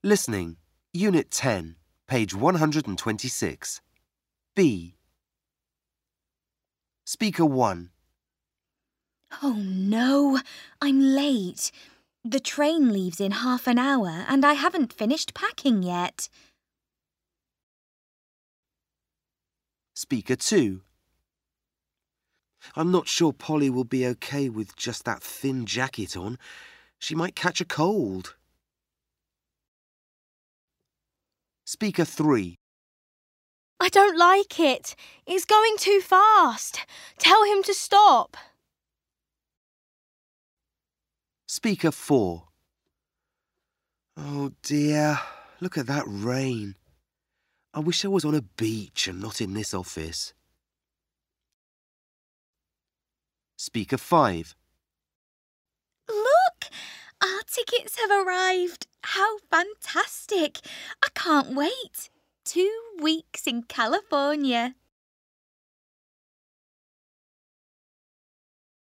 Listening, Unit 10, page 126. B. Speaker 1. Oh no, I'm late. The train leaves in half an hour and I haven't finished packing yet. Speaker 2. I'm not sure Polly will be okay with just that thin jacket on. She might catch a cold. Speaker 3. I don't like it. It's going too fast. Tell him to stop. Speaker 4. Oh dear, look at that rain. I wish I was on a beach and not in this office. Speaker 5. Look! Our tickets have arrived. How fantastic! I can't wait. 2 weeks in California.